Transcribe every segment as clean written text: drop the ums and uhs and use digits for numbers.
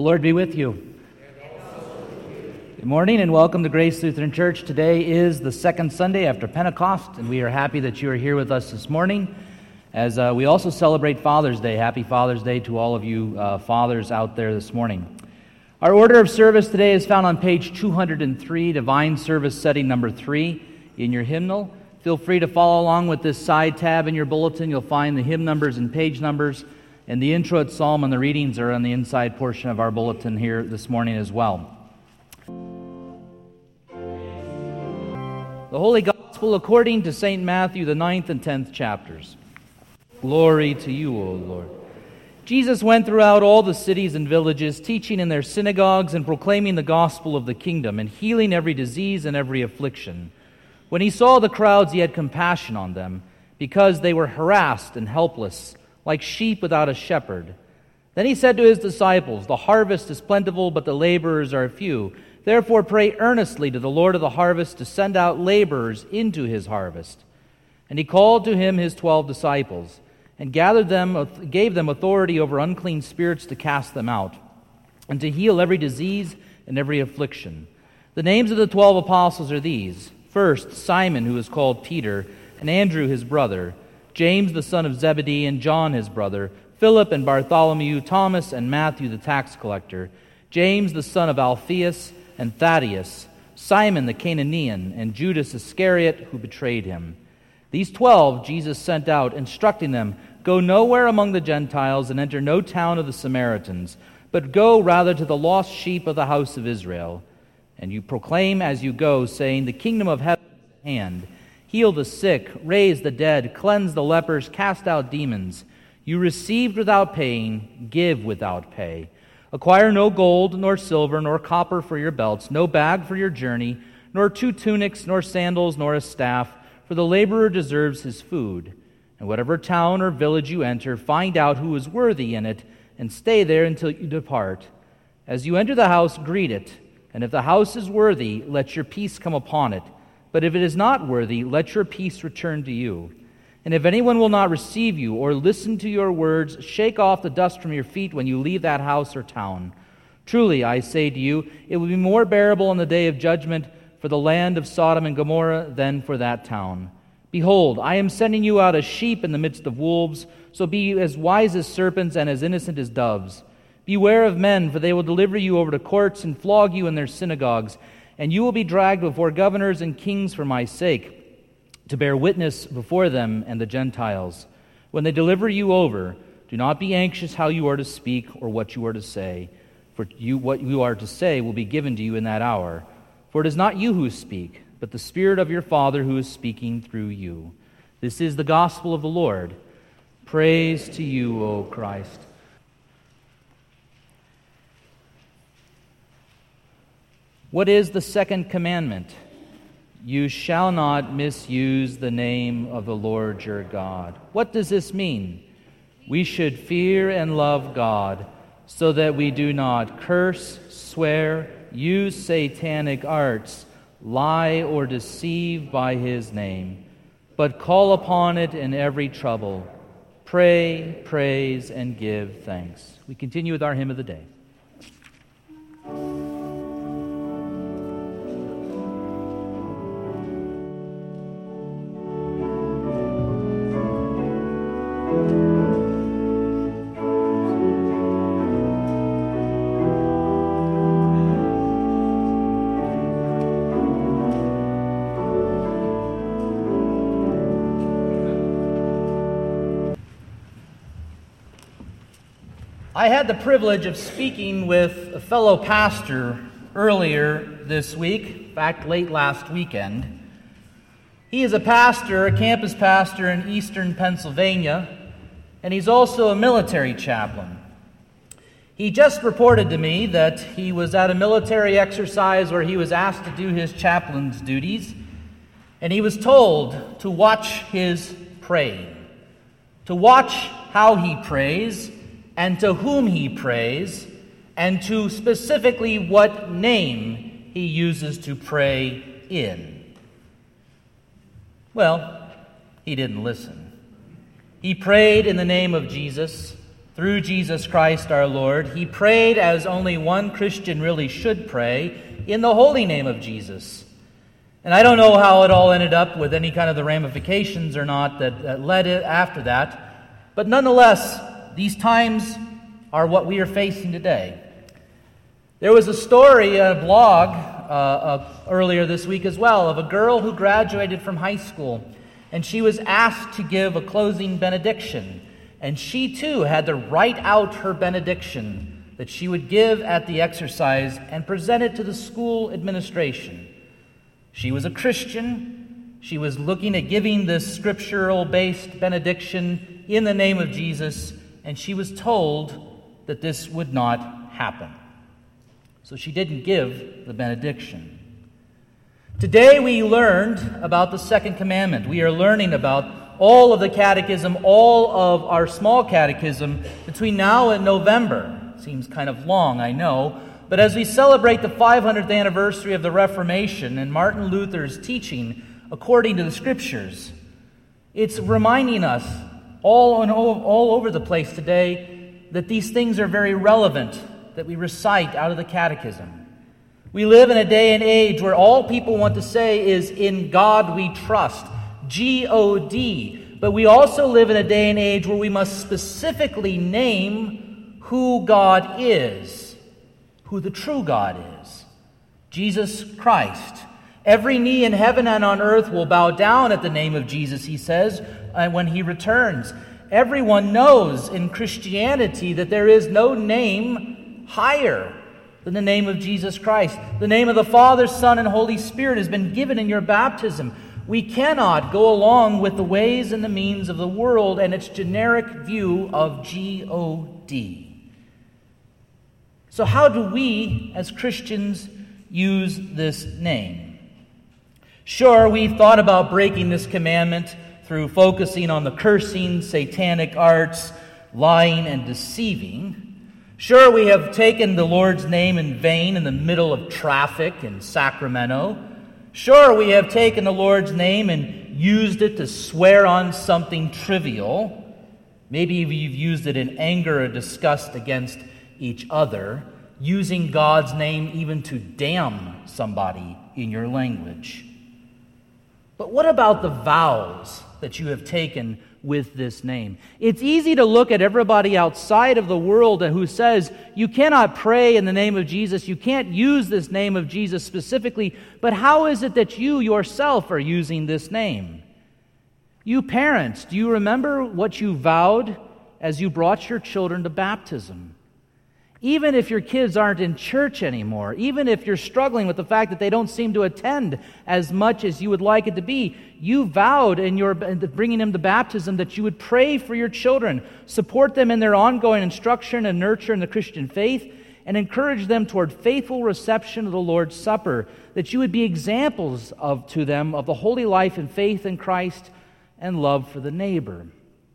Lord be with you. Good morning and welcome to Grace Lutheran Church. Today is the second Sunday after Pentecost, and we are happy that you are here with us this morning as we also celebrate Father's Day. Happy Father's Day to all of you fathers out there this morning. Our order of service today is found on page 203, Divine Service Setting number 3 in your hymnal. Feel free to follow along with this side tab in your bulletin. You'll find the hymn numbers and page numbers, and the intro at Psalm and the readings are on the inside portion of our bulletin here this morning as well. The Holy Gospel according to St. Matthew, the 9th and 10th chapters. Glory to you, O Lord. Jesus went throughout all the cities and villages, teaching in their synagogues and proclaiming the gospel of the kingdom, and healing every disease and every affliction. When he saw the crowds, he had compassion on them, because they were harassed and helpless, like sheep without a shepherd. Then he said to his disciples, "The harvest is plentiful, but the laborers are few. Therefore pray earnestly to the Lord of the harvest to send out laborers into his harvest." And he called to him his 12 disciples, and gave them authority over unclean spirits to cast them out, and to heal every disease and every affliction. The names of the 12 apostles are these: first, Simon, who is called Peter, and Andrew his brother, James the son of Zebedee, and John his brother, Philip and Bartholomew, Thomas and Matthew the tax collector, James the son of Alphaeus and Thaddeus, Simon the Cananean, and Judas Iscariot, who betrayed him. These 12 Jesus sent out, instructing them, "Go nowhere among the Gentiles, and enter no town of the Samaritans, but go rather to the lost sheep of the house of Israel. And you proclaim as you go, saying, The kingdom of heaven is at hand. Heal the sick, raise the dead, cleanse the lepers, cast out demons. You received without paying, give without pay. Acquire no gold, nor silver, nor copper for your belts, no bag for your journey, nor 2 tunics, nor sandals, nor a staff, for the laborer deserves his food. And whatever town or village you enter, find out who is worthy in it, and stay there until you depart. As you enter the house, greet it. And if the house is worthy, let your peace come upon it. But if it is not worthy, let your peace return to you. And if anyone will not receive you or listen to your words, shake off the dust from your feet when you leave that house or town. Truly, I say to you, it will be more bearable on the day of judgment for the land of Sodom and Gomorrah than for that town. Behold, I am sending you out as sheep in the midst of wolves, so be as wise as serpents and as innocent as doves. Beware of men, for they will deliver you over to courts and flog you in their synagogues, and you will be dragged before governors and kings for my sake, to bear witness before them and the Gentiles. When they deliver you over, do not be anxious how you are to speak or what you are to say, for what you are to say will be given to you in that hour. For it is not you who speak, but the Spirit of your Father who is speaking through you. This is the gospel of the Lord. Praise to you, O Christ. What is the second commandment? You shall not misuse the name of the Lord your God. What does this mean? We should fear and love God so that we do not curse, swear, use satanic arts, lie, or deceive by his name, but call upon it in every trouble. Pray, praise, and give thanks. We continue with our hymn of the day. I had the privilege of speaking with a fellow pastor earlier this week, in fact, late last weekend. He is a pastor, a campus pastor in eastern Pennsylvania, and he's also a military chaplain. He just reported to me that he was at a military exercise where he was asked to do his chaplain's duties, and he was told to watch his praying, to watch how he prays, and to whom he prays, and to specifically what name he uses to pray in. Well, he didn't listen. He prayed in the name of Jesus, through Jesus Christ our Lord, he prayed as only one Christian really should pray, in the holy name of Jesus. And I don't know how it all ended up with any kind of the ramifications or not that led it after that, but nonetheless, these times are what we are facing today. There was a story, a blog earlier this week as well, of a girl who graduated from high school, and she was asked to give a closing benediction. And she too had to write out her benediction that she would give at the exercise and present it to the school administration. She was a Christian. She was looking at giving this scriptural-based benediction in the name of Jesus, and she was told that this would not happen. So she didn't give the benediction. Today we learned about the second commandment. We are learning about all of the catechism, all of our small catechism between now and November. Seems kind of long, I know. But as we celebrate the 500th anniversary of the Reformation and Martin Luther's teaching according to the Scriptures, it's reminding us all over the place today that these things are very relevant that we recite out of the catechism. We live in a day and age where all people want to say is, "In God we trust." G-O-D. But we also live in a day and age where we must specifically name who God is, who the true God is, Jesus Christ. Every knee in heaven and on earth will bow down at the name of Jesus, he says, when he returns. Everyone knows in Christianity that there is no name higher than the name of Jesus Christ. The name of the Father, Son, and Holy Spirit has been given in your baptism. We cannot go along with the ways and the means of the world and its generic view of G-O-D. So how do we, as Christians, use this name? Sure, we've thought about breaking this commandment through focusing on the cursing, satanic arts, lying, and deceiving. Sure, we have taken the Lord's name in vain in the middle of traffic in Sacramento. Sure, we have taken the Lord's name and used it to swear on something trivial. Maybe we've used it in anger or disgust against each other, using God's name even to damn somebody in your language. But what about the vows that you have taken with this name? It's easy to look at everybody outside of the world who says, you cannot pray in the name of Jesus, you can't use this name of Jesus specifically, but how is it that you yourself are using this name? You parents, do you remember what you vowed as you brought your children to baptism? Even if your kids aren't in church anymore, even if you're struggling with the fact that they don't seem to attend as much as you would like it to be, you vowed in bringing them to baptism that you would pray for your children, support them in their ongoing instruction and nurture in the Christian faith, and encourage them toward faithful reception of the Lord's Supper, that you would be examples to them of the holy life and faith in Christ and love for the neighbor.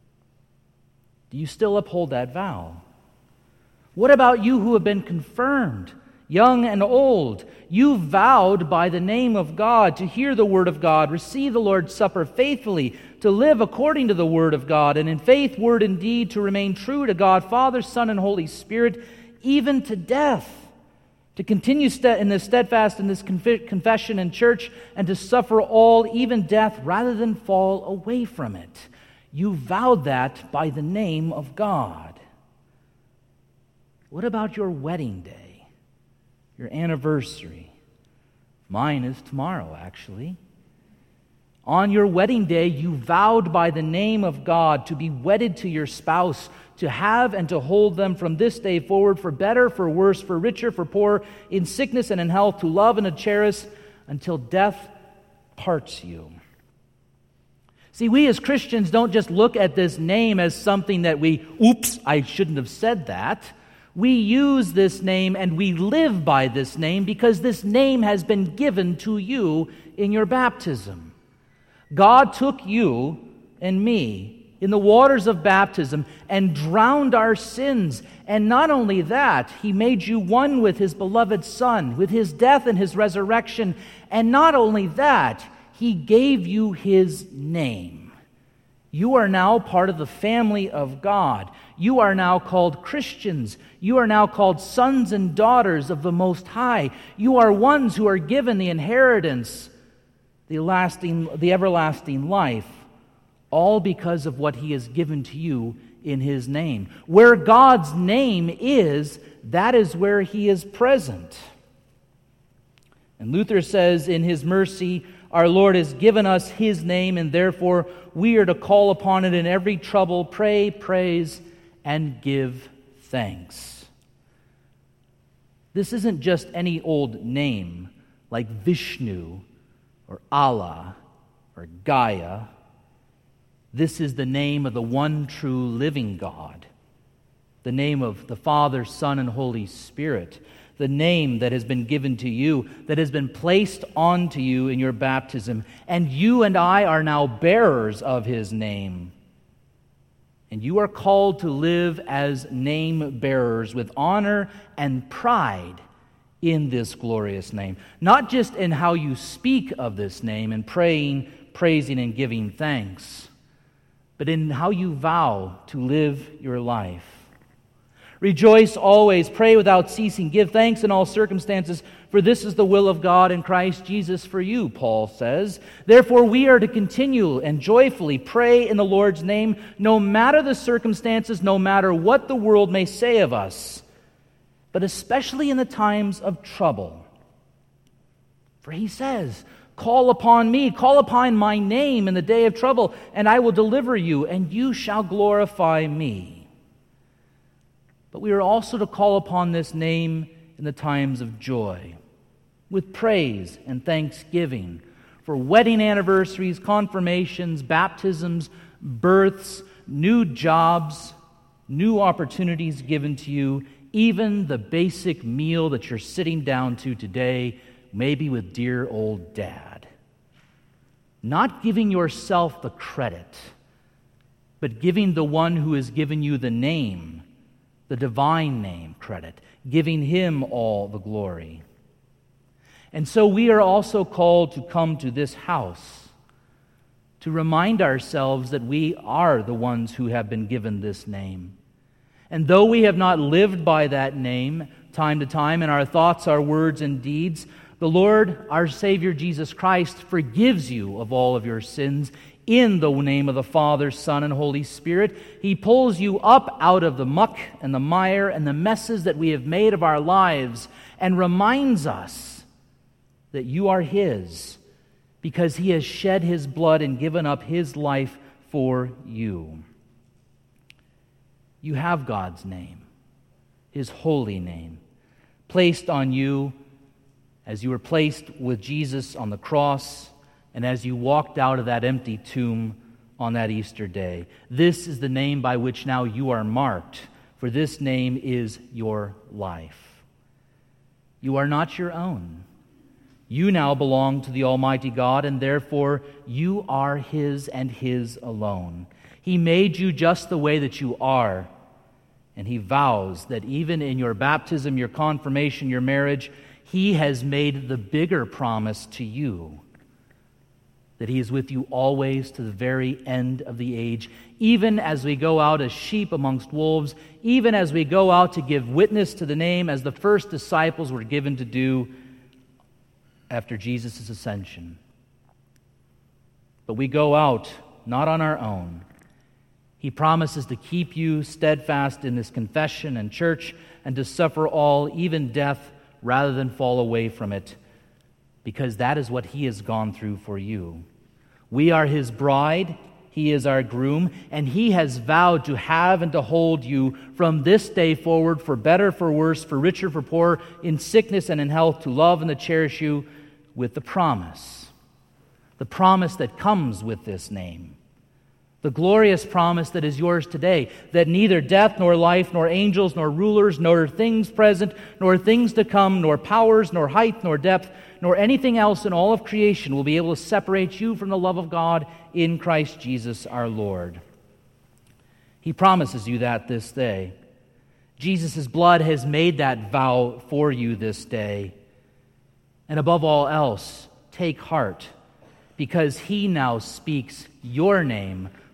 Do you still uphold that vow? What about you who have been confirmed, young and old? You vowed by the name of God to hear the Word of God, receive the Lord's Supper faithfully, to live according to the Word of God, and in faith, word, and deed to remain true to God, Father, Son, and Holy Spirit, even to death, to continue in this steadfast in this confession in church, and to suffer all, even death, rather than fall away from it. You vowed that by the name of God. What about your wedding day, your anniversary? Mine is tomorrow, actually. On your wedding day, you vowed by the name of God to be wedded to your spouse, to have and to hold them from this day forward, for better, for worse, for richer, for poorer, in sickness and in health, to love and to cherish until death parts you. See, we as Christians don't just look at this name as something that I shouldn't have said that. We use this name and we live by this name because this name has been given to you in your baptism. God took you and me in the waters of baptism and drowned our sins. And not only that, He made you one with His beloved Son, with His death and His resurrection. And not only that, He gave you His name. You are now part of the family of God. You are now called Christians. You are now called sons and daughters of the Most High. You are ones who are given the inheritance, the everlasting life, all because of what He has given to you in His name. Where God's name is, that is where He is present. And Luther says, in His mercy, our Lord has given us His name, and therefore we are to call upon it in every trouble, pray, praise, and give thanks. This isn't just any old name like Vishnu or Allah or Gaia. This is the name of the one true living God, the name of the Father, Son, and Holy Spirit, the name that has been given to you, that has been placed onto you in your baptism, and you and I are now bearers of His name. And you are called to live as name bearers with honor and pride in this glorious name. Not just in how you speak of this name and praying, praising, and giving thanks, but in how you vow to live your life. Rejoice always, pray without ceasing, give thanks in all circumstances, for this is the will of God in Christ Jesus for you, Paul says. Therefore we are to continue and joyfully pray in the Lord's name, no matter the circumstances, no matter what the world may say of us, but especially in the times of trouble. For He says, call upon me, call upon my name in the day of trouble, and I will deliver you, and you shall glorify me. But we are also to call upon this name in the times of joy, with praise and thanksgiving for wedding anniversaries, confirmations, baptisms, births, new jobs, new opportunities given to you, even the basic meal that you're sitting down to today, maybe with dear old Dad. Not giving yourself the credit, but giving the one who has given you the name, the divine name, credit, giving Him all the glory. And so we are also called to come to this house to remind ourselves that we are the ones who have been given this name. And though we have not lived by that name time to time in our thoughts, our words, and deeds, the Lord, our Savior Jesus Christ, forgives you of all of your sins in the name of the Father, Son, and Holy Spirit. He pulls you up out of the muck and the mire and the messes that we have made of our lives and reminds us that you are His because He has shed His blood and given up His life for you. You have God's name, His holy name, placed on you as you were placed with Jesus on the cross and as you walked out of that empty tomb on that Easter day. This is the name by which now you are marked, for this name is your life. You are not your own. You now belong to the Almighty God, and therefore you are His and His alone. He made you just the way that you are, and He vows that even in your baptism, your confirmation, your marriage, He has made the bigger promise to you, that He is with you always to the very end of the age, even as we go out as sheep amongst wolves, even as we go out to give witness to the name as the first disciples were given to do after Jesus' ascension. But we go out not on our own. He promises to keep you steadfast in this confession and church and to suffer all, even death, rather than fall away from it, because that is what He has gone through for you. We are His bride, He is our groom, and He has vowed to have and to hold you from this day forward, for better, for worse, for richer, for poorer, in sickness and in health, to love and to cherish you with the promise that comes with this name. The glorious promise that is yours today, that neither death, nor life, nor angels, nor rulers, nor things present, nor things to come, nor powers, nor height, nor depth, nor anything else in all of creation will be able to separate you from the love of God in Christ Jesus our Lord. He promises you that this day. Jesus' blood has made that vow for you this day. And above all else, take heart, because He now speaks your name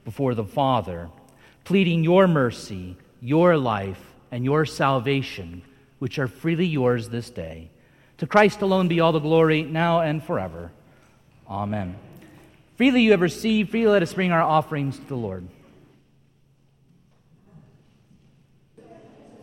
before the Father, pleading your mercy, your life, and your salvation, which are freely yours this day. To Christ alone be all the glory, now and forever. Amen. Freely you have received, freely let us bring our offerings to the Lord.